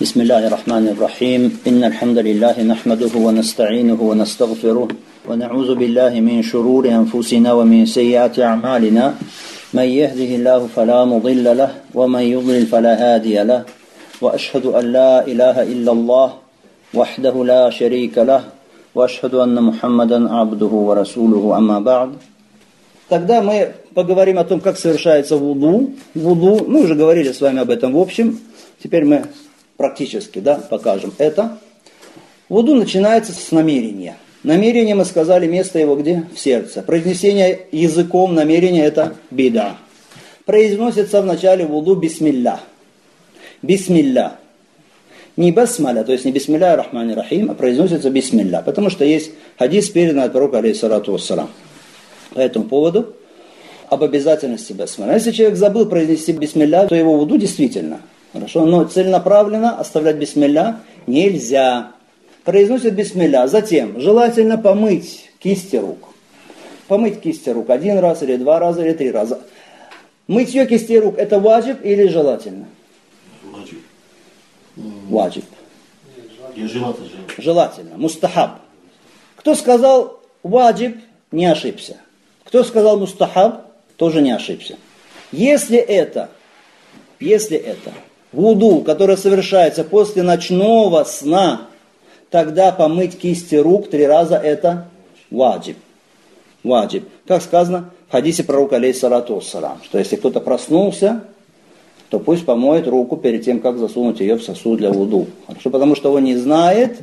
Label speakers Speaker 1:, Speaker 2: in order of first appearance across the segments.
Speaker 1: بسم الله الرحمن الرحيم إن الحمد لله نحمده ونستعينه ونستغفره ونعوذ بالله من شرور أنفسنا ومن سيئات أعمالنا من يهده الله فلا مضل له ومن يضلل فلا هادي له وأشهد أن لا إله إلا الله وحده لا شريك له وأشهد أن محمدا عبده ورسوله أما بعد. Тогда мы поговорим о том, как совершается вуду. Мы уже говорили с вами об этом в общем. Теперь мы практически покажем это. Вуду начинается с намерения. Намерение, мы сказали, место его где? В сердце. Произнесение языком намерения это бида. Произносится в начале вуду бисмилля. Бисмилля. Не басмаля, то есть не бисмилля рахмани рахим, а произносится бисмилля. Потому что есть хадис, переданный от пророка алейхиссалату вассалам. По этому поводу об обязательности басмаля. Если человек забыл произнести бисмилля, то его вуду действительно хорошо, но целенаправленно оставлять бисмилля нельзя. Произносит бисмилля, затем желательно помыть кисти рук. Помыть кисти рук 1 раз, или 2 раза, или 3 раза. Мытье кистей рук это ваджиб или желательно? Ваджиб. Желательно. Мустахаб. Кто сказал ваджиб, не ошибся. Кто сказал мустахаб, тоже не ошибся. Если это вуду, которое совершается после ночного сна, тогда помыть кисти рук 3 раза это ваджиб. Ваджиб. Как сказано в хадисе пророка алейхиссалату вассалам, что если кто-то проснулся, то пусть помоет руку перед тем, как засунуть ее в сосуд для вуду. Хорошо, потому что он не знает,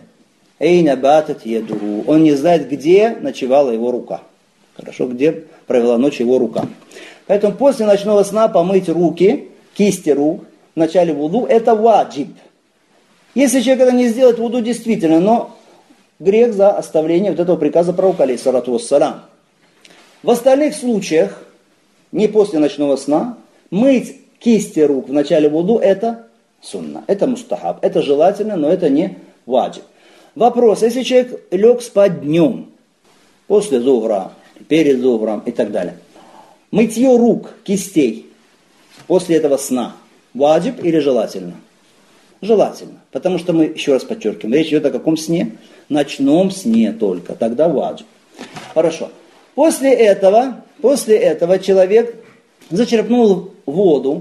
Speaker 1: он не знает, где ночевала его рука. Хорошо, где провела ночь его рука. Поэтому после ночного сна помыть руки, кисти рук, в начале вуду, это ваджиб. Если человек это не сделает, вуду действительно, но грех за оставление вот этого приказа пророка алейхиссалату вассалам. В остальных случаях, не после ночного сна, мыть кисти рук в начале вуду это сунна, это мустахаб, это желательно, но это не ваджиб. Вопрос, если человек лег спать днем, после зухра, перед зухром и так далее, мытье рук, кистей после этого сна, ваджиб или желательно? Желательно, потому что мы, еще раз подчеркиваем, речь идет о каком сне? Ночном сне только, тогда ваджиб. Хорошо. После этого человек зачерпнул воду,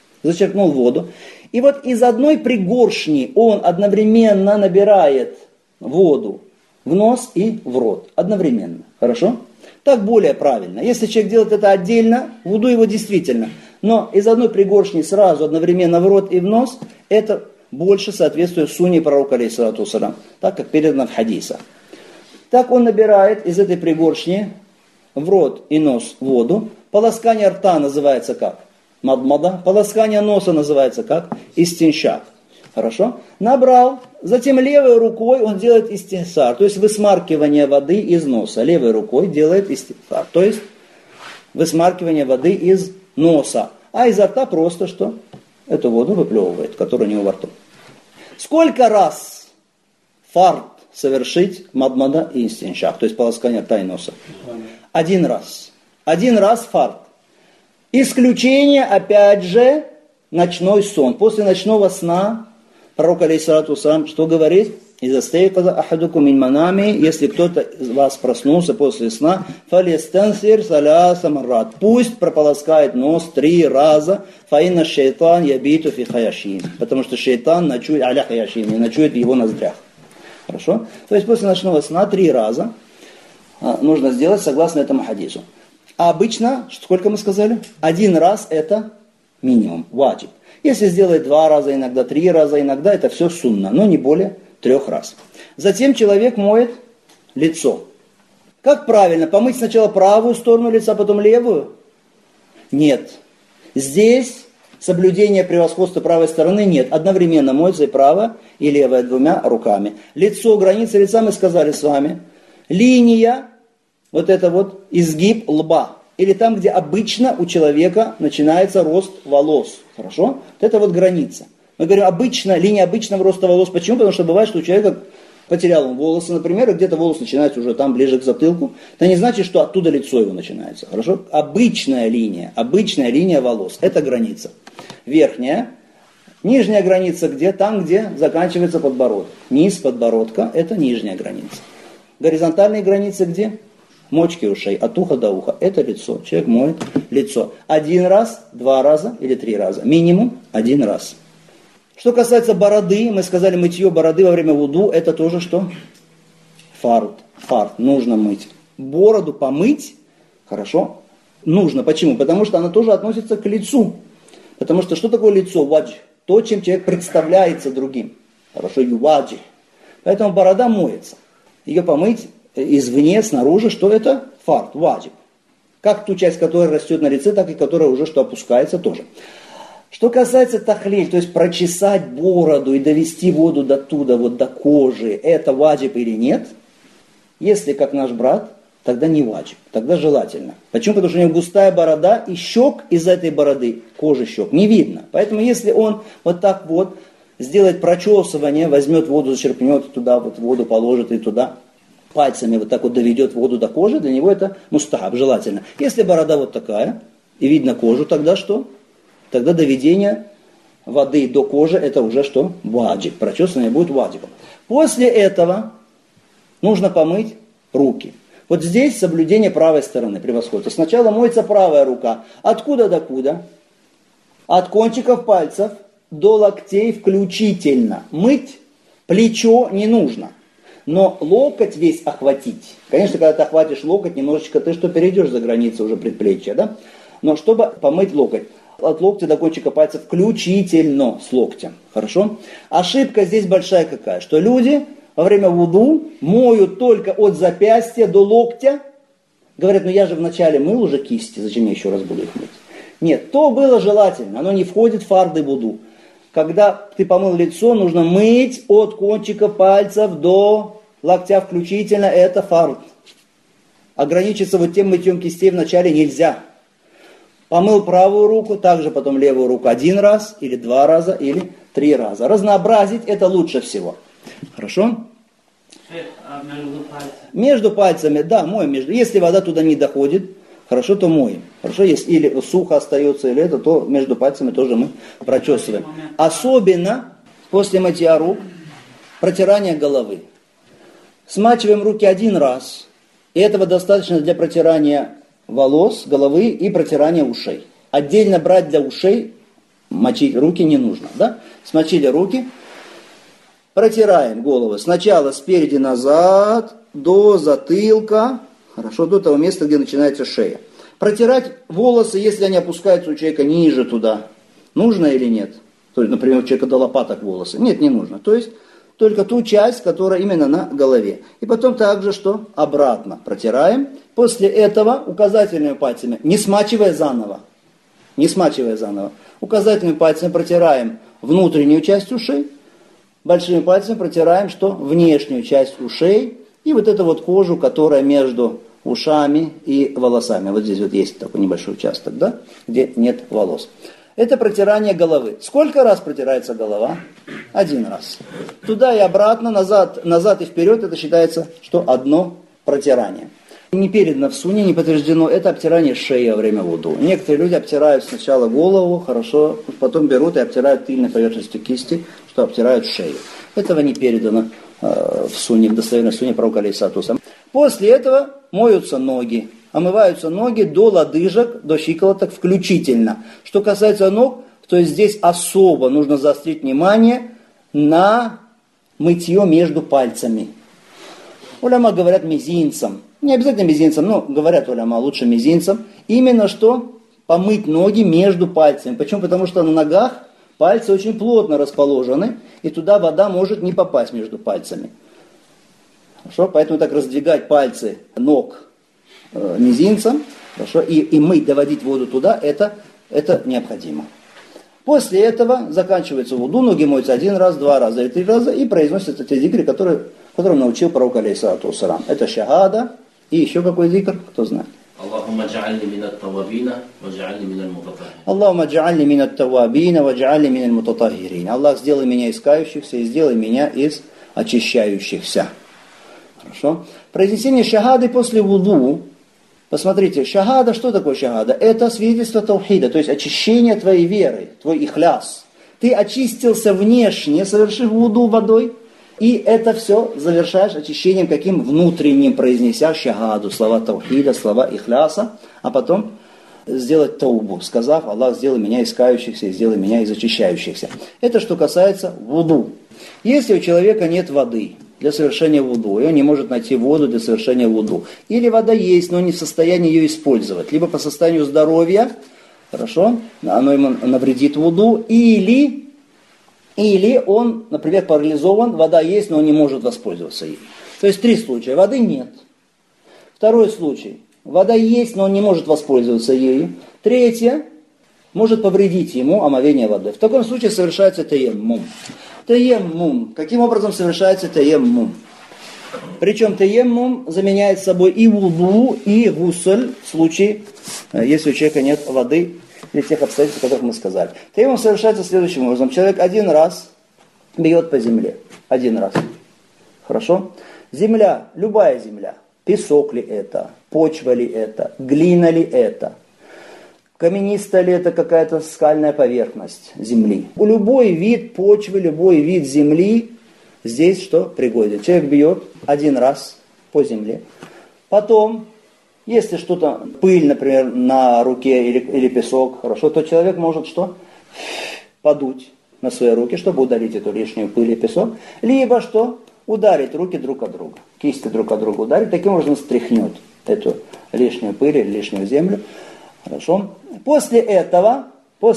Speaker 1: и вот из одной пригоршни он одновременно набирает воду в нос и в рот. Одновременно. Хорошо? Так более правильно. Если человек делает это отдельно, вуду его действительно. Но из одной пригоршни сразу одновременно в рот и в нос, это больше соответствует сунне пророка алейхиссалату вассалам, так как передано в хадисах. Так он набирает из этой пригоршни в рот и нос воду. Полоскание рта называется как? Мадмада. Полоскание носа называется как? Истиншак. Хорошо? Набрал. Затем левой рукой он делает истихсар, то есть высмаркивание воды из носа. Левой рукой делает истихсар, то есть высмаркивание воды из носа. А изо рта просто что? Эту воду выплевывает, которая у него во рту. Сколько раз фард совершить мадмада и истиншак, то есть полоскание рта и носа? 1 раз. 1 раз фард. Исключение, опять же, ночной сон. После ночного сна пророк алейхиссалату вассалам что говорит? «Изастейказа ахадукум мин манами», если кто-то из вас проснулся после сна, «фалистансир саляса маррат», пусть прополоскает нос 3 раза, «фаинна шейтан ябиту фи хаяшин», потому что шейтан ночует, аля хаяшин, ночует в его ноздрях. Хорошо? То есть после ночного сна 3 раза нужно сделать согласно этому хадису. А обычно, сколько мы сказали? 1 раз это минимум, ваджиб. Если сделать 2 раза, иногда 3 раза, иногда это все сунна, но не более 3 раз. Затем человек моет лицо. Как правильно? Помыть сначала правую сторону лица, потом левую? Нет. Здесь соблюдение превосходства правой стороны нет. Одновременно моется и правая, и левая 2 руками. Лицо, граница лица мы сказали с вами. Линия, вот это вот изгиб лба. Или там, где обычно у человека начинается рост волос. Хорошо? Вот это вот граница. Мы говорим линия обычного роста волос. Почему? Потому что бывает, что у человека потерял он волосы, например, и где-то волос начинается уже там ближе к затылку. Это не значит, что оттуда лицо его начинается. Хорошо? Обычная линия волос. Это граница. Верхняя Нижняя граница где? Там, где заканчивается подбородок. Низ подбородка – это нижняя граница. Горизонтальные границы где? Мочки ушей, от уха до уха. Это лицо. Человек моет лицо. 1 раз, 2 раза или 3 раза. Минимум 1 раз. Что касается бороды, мы сказали, мытье бороды во время вуду – это тоже что? Фард. Нужно мыть. Бороду помыть, хорошо, нужно. Почему? Потому что она тоже относится к лицу. Потому что такое лицо? Вадж. То, чем человек представляется другим. Хорошо, юваджи. Поэтому борода моется. Ее помыть извне, снаружи, что это? Фард, ваджиб. Как ту часть, которая растет на лице, так и которая уже что опускается тоже. Что касается тахлиль, то есть прочесать бороду и довести воду до туда, вот до кожи, это ваджиб или нет? Если как наш брат, тогда не ваджиб, тогда желательно. Почему? Потому что у него густая борода, и щек из этой бороды, кожи щек, не видно. Поэтому если он вот так вот сделает прочесывание, возьмет воду, зачерпнет туда, вот воду положит и туда, пальцами вот так вот доведет воду до кожи, для него это мустахаб, желательно. Если борода вот такая, и видно кожу, тогда что? Тогда доведение воды до кожи, это уже что? Ваджиб. Прочесывание будет ваджибом. После этого нужно помыть руки. Вот здесь соблюдение правой стороны превосходства. Сначала моется правая рука. Откуда до куда? От кончиков пальцев до локтей включительно. Мыть плечо не нужно. Но локоть весь охватить. Конечно, когда ты охватишь локоть, немножечко ты что перейдешь за границу уже предплечья, да? Но чтобы помыть локоть. От локтя до кончика пальцев включительно с локтем. Хорошо? Ошибка здесь большая какая? Что люди во время вуду моют только от запястья до локтя. Говорят, я же вначале мыл уже кисти, зачем я еще раз буду их мыть? Нет, то было желательно, оно не входит в фарды вуду. Когда ты помыл лицо, нужно мыть от кончика пальцев до локтя включительно, это фард. Ограничиться вот тем мытьем кистей вначале нельзя. Помыл правую руку, также потом левую руку 1 раз, или 2 раза, или 3 раза. Разнообразить это лучше всего. Хорошо?
Speaker 2: А между пальцами?
Speaker 1: Между пальцами, да, моем. Если вода туда не доходит, хорошо, то моем. Хорошо, если или сухо остается, или это, то между пальцами тоже мы прочесываем. Особенно после мытья рук, протирание головы. Смачиваем руки 1 раз. И этого достаточно для протирания волос, головы и протирания ушей. Отдельно брать для ушей, мочить руки не нужно. Да? Смочили руки, протираем голову. Сначала спереди назад, до затылка, хорошо, до того места, где начинается шея. Протирать волосы, если они опускаются у человека ниже туда, нужно или нет? То есть, например, у человека до лопаток волосы. Нет, не нужно. То есть, только ту часть, которая именно на голове. И потом также что? Обратно протираем. После этого указательными пальцами, не смачивая заново, указательными пальцами протираем внутреннюю часть ушей, большими пальцами протираем что? Внешнюю часть ушей и вот эту вот кожу, которая между ушами и волосами. Вот здесь вот есть такой небольшой участок, да, где нет волос. Это протирание головы. Сколько раз протирается голова? 1 раз. Туда и обратно, назад и вперед, это считается, что одно протирание. Не передано в суне, не подтверждено, это обтирание шеи во время вуду. Некоторые люди обтирают сначала голову, хорошо, потом берут и обтирают тыльной поверхностью кисти, что обтирают шею. Этого не передано в суне, в достоверной суне пророка алейхиссалату вассалям. После этого моются ноги. Омываются ноги до лодыжек, до щиколоток включительно. Что касается ног, то здесь особо нужно заострить внимание на мытье между пальцами. Уляма говорят мизинцем. Не обязательно мизинцем, но говорят уляма лучше мизинцем. Именно что помыть ноги между пальцами. Почему? Потому что на ногах пальцы очень плотно расположены, и туда вода может не попасть между пальцами. Хорошо? Поэтому так раздвигать пальцы ног мизинцем, хорошо, и мыть, доводить воду туда, это необходимо. После этого заканчивается вуду, ноги моются 1 раз, 2 раза или 3 раза, и произносятся те зикры, которым научил пророк алейхиссалату вассалам. Это шахада, и еще какой зикр, кто знает.
Speaker 2: Аллахумма джа'альни минат тавабина, ва джа'альни миналь мутатахирин.
Speaker 1: Аллахумма джа'альни минат тавабина, ва джа'альни миналь мутатахирин. Аллах, сделай меня из кающихся и сделай меня из очищающихся. Хорошо? Произнесение шахады после вуду. Посмотрите, шахада, что такое шахада? Это свидетельство таухида, то есть очищение твоей веры, твой ихляс. Ты очистился внешне, совершив вуду водой, и это все завершаешь очищением каким? Внутренним, произнеся шагаду, слова таухида, слова ихляса, а потом сделать таубу, сказав: Аллах, сделай меня из кающихся и сделай меня из очищающихся. Это что касается вуду. Если у человека нет воды для совершения вуду, и он не может найти воду для совершения вуду, или вода есть, но он не в состоянии ее использовать, либо по состоянию здоровья, хорошо, оно ему навредит вуду, или он, например, парализован, вода есть, но он не может воспользоваться ей. То есть 3 случая. Воды нет. Второй случай. Вода есть, но он не может воспользоваться ею. Третье. Может повредить ему омовение водой. В таком случае совершается таяммум. Таяммум. Каким образом совершается таяммум? Причем таяммум заменяет собой и вуду, и гусль в случае, если у человека нет воды, для тех обстоятельств, о которых мы сказали. Таяммум совершается следующим образом. Человек 1 раз бьет по земле. 1 раз. Хорошо? Земля, любая земля. Песок ли это, почва ли это, глина ли это, каменистая ли это какая-то скальная поверхность земли. Любой вид почвы, любой вид земли здесь что пригоден. Человек бьет 1 раз по земле. Потом, если что-то, пыль, например, на руке или песок, хорошо, то человек может что? Подуть на свои руки, чтобы удалить эту лишнюю пыль и песок. Либо что? Ударить руки друг от друга, кисти друг от друга ударить, таким образом стряхнет эту лишнюю пыль или лишнюю землю. Хорошо. После этого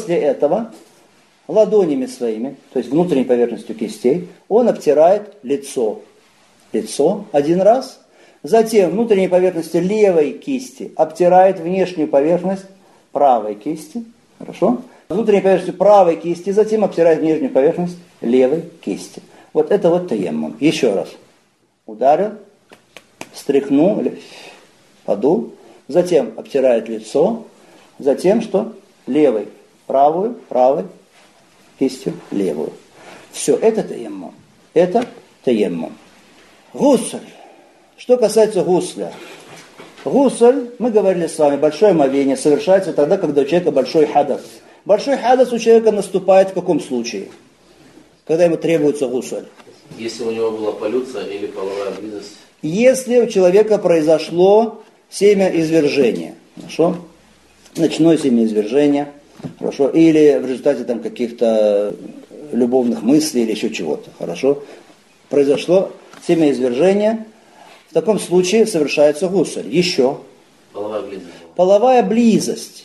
Speaker 1: ладонями своими, то есть внутренней поверхностью кистей, он обтирает лицо. Лицо 1 раз. Затем внутренней поверхностью левой кисти обтирает внешнюю поверхность правой кисти. Хорошо. Внутренней поверхностью правой кисти затем обтирает внешнюю поверхность левой кисти. Вот это вот таяммум. Еще раз. Ударил, стряхнул, подул, затем обтирает лицо, затем что? Левой правой кистью левую. Все, это таяммум. Это таяммум. Гусль. Что касается гусля. Гусль, мы говорили с вами, большое омовение совершается тогда, когда у человека большой хадас. Большой хадас у человека наступает в каком случае? Когда ему требуется гусль.
Speaker 2: Если у него была полюция или половая близость.
Speaker 1: Если у человека произошло семяизвержение, хорошо? Ночное семяизвержение, хорошо? Или в результате там каких-то любовных мыслей или еще чего-то, хорошо? Произошло семяизвержение, в таком случае совершается гусль. Еще. Половая близость.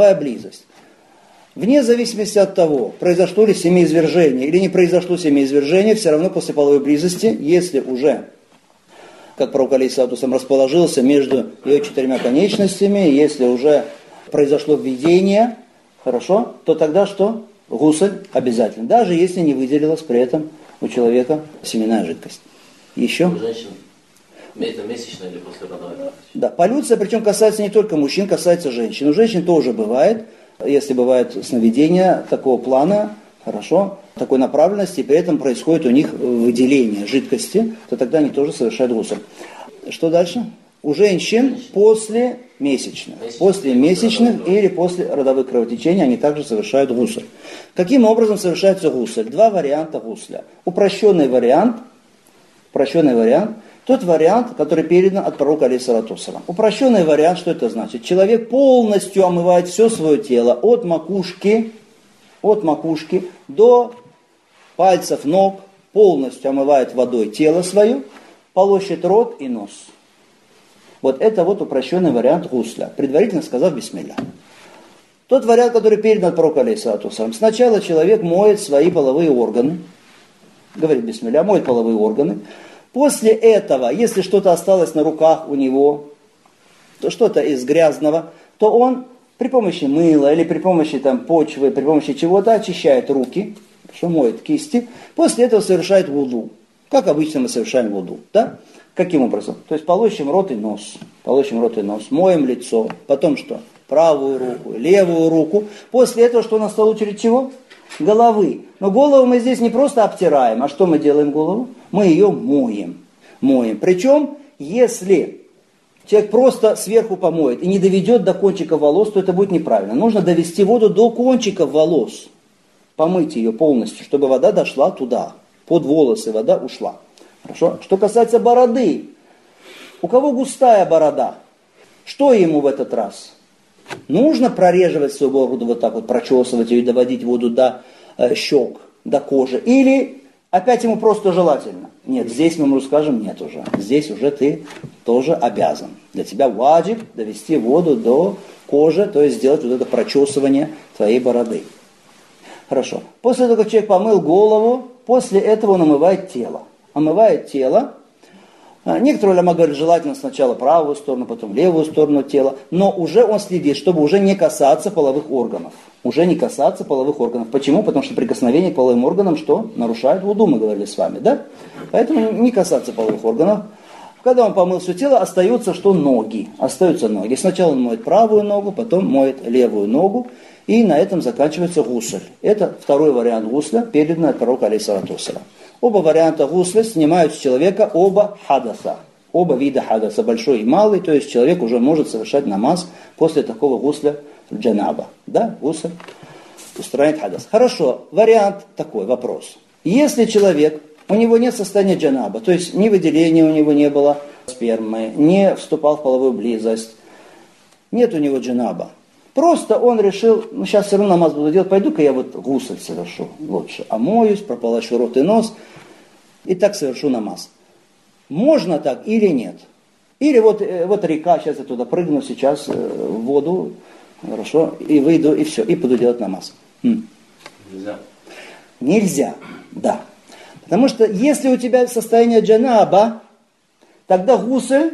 Speaker 1: Вне зависимости от того, произошло ли семяизвержение или не произошло семяизвержение, все равно после половой близости, если уже, как пророк алейхиссалату вассалям, расположился между ее 4 конечностями, если уже произошло введение, хорошо, то тогда что? Гусль обязательно, даже если не выделилась при этом у человека семенная жидкость. Еще?
Speaker 2: У женщин это месячная или послеродовая?
Speaker 1: Да, полюция, причем касается не только мужчин, касается женщин. У женщин тоже бывает. Если бывает сновидение такого плана, хорошо, такой направленности, и при этом происходит у них выделение жидкости, то тогда они тоже совершают гусль. Что дальше? У женщин после месячных. После месячных или после родовых кровотечений они также совершают гусль. Каким образом совершается гусль? 2 варианта гусля. Упрощенный вариант, тот вариант, который передан от пророка алейхиссалату вассалям. Упрощенный вариант, что это значит? Человек полностью омывает все свое тело от макушки до пальцев ног, полностью омывает водой тело свое, полощет рот и нос. Вот это вот упрощенный вариант гусля, предварительно сказав бисмилля. Тот вариант, который передан от пророка алейхиссалату вассалям. Сначала человек моет свои половые органы, говорит бисмилля, моет половые органы. После этого, если что-то осталось на руках у него, то что-то из грязного, то он при помощи мыла или при помощи почвы, при помощи чего-то очищает руки, моет кисти, после этого совершает вуду, как обычно мы совершаем вуду. Да? Каким образом? То есть полощем рот и нос, моем лицо, потом что? Правую руку, левую руку. После этого что настала очередь чего? Головы. Но голову мы здесь не просто обтираем, а что мы делаем голову? Мы ее моем. Причем, если человек просто сверху помоет и не доведет до кончиков волос, то это будет неправильно. Нужно довести воду до кончиков волос. помыть ее полностью, чтобы вода дошла туда. Под волосы вода ушла. Хорошо? Что касается бороды. У кого густая борода? Что ему в этот раз? Нужно прореживать свою бороду вот так вот, прочесывать ее и доводить воду до щек, до кожи. Или опять ему просто желательно. Нет, здесь мы ему скажем, нет уже. Здесь уже ты тоже обязан. Для тебя ваджиб довести воду до кожи, то есть сделать вот это прочесывание твоей бороды. Хорошо. После того, как человек помыл голову, после этого он омывает тело. Омывает тело. Некоторые уляма говорят, желательно сначала правую сторону, потом левую сторону тела, но уже он следит, чтобы уже не касаться половых органов. Уже не касаться половых органов. Почему? Потому что прикосновение к половым органам что? Нарушает вуду, мы говорили с вами, да? Поэтому не касаться половых органов. Когда он помыл все тело, остаются что? Ноги. Остаются ноги. Сначала он моет правую ногу, потом моет левую ногу, и на этом заканчивается гусль. Это второй вариант гусля, переданный от пророка алейхиссалату вассалям. Оба варианта гусля снимают с человека оба хадаса. Оба вида хадаса, большой и малый, то есть человек уже может совершать намаз после такого гусля джанаба. Да, гусль устраняет хадас. Хорошо, вариант такой, вопрос. Если человек, у него нет состояния джанаба, то есть ни выделения у него не было спермы, не вступал в половую близость, нет у него джанаба. Просто он решил, сейчас все равно намаз буду делать, пойду-ка я вот гусль совершу лучше. Омоюсь, прополощу рот и нос, и так совершу намаз. Можно так или нет? Или вот река, сейчас я туда прыгну сейчас в воду, хорошо, и выйду, и все, и буду делать намаз.
Speaker 2: Нельзя.
Speaker 1: Нельзя, да. Потому что если у тебя состояние джанаба, тогда гусль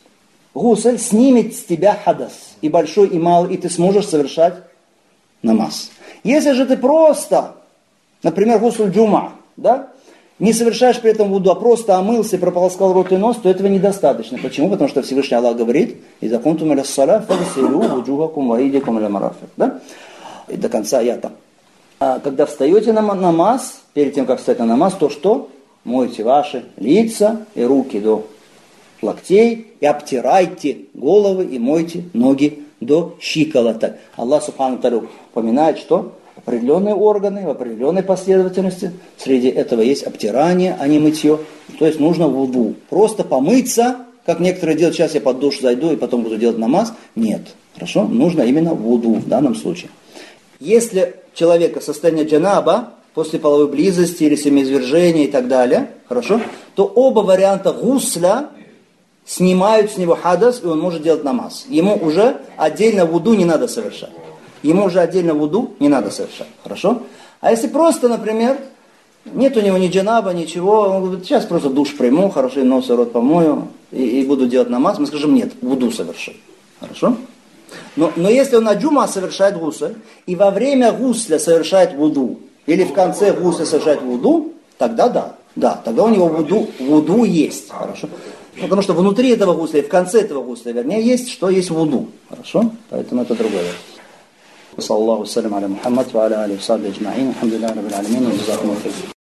Speaker 1: снимет с тебя хадас, и большой, и малый, и ты сможешь совершать намаз. Если же ты просто, например, гусль джума, да, не совершаешь при этом вуду, а просто омылся и прополоскал рот и нос, то этого недостаточно. Почему? Потому что Всевышний Аллах говорит, «Иза кунтум иля ссаля, фагсилу вуджухакум ва айдикум иля марафик». Да? И до конца аята. А когда встаете на намаз, перед тем, как встать на намаз, то что? Мойте ваши лица и руки до локтей, и обтирайте головы, и мойте ноги до щиколоток. Аллах Субхану Тааля упоминает, что определенные органы в определенной последовательности, среди этого есть обтирание, а не мытье. То есть нужно вуду. Просто помыться, как некоторые делают, сейчас я под душ зайду и потом буду делать намаз. Нет. Хорошо? Нужно именно вуду в данном случае. Если человека состояние джанаба, после половой близости или семяизвержения и так далее, хорошо, то оба варианта гусля снимают с него хадас, и он может делать намаз. Ему уже отдельно вуду не надо совершать. Хорошо? А если просто, например, нет у него ни джанаба, ничего, он говорит, сейчас просто душ приму, хорошо, нос и рот помою, и буду делать намаз, мы скажем, нет, вуду соверши. Хорошо? Но если он на джума совершает гусль, и во время гусля совершает вуду, или в конце гусля совершает вуду, тогда да. Да, тогда у него вуду есть. Хорошо? Потому что внутри этого гусля, и в конце этого гусля, вернее, есть, что есть вуду. Хорошо? Поэтому это другое. صلى الله وسلم على محمد وعلى آله وصحبه أجمعين الحمد لله رب العالمين وجزاكم الله خير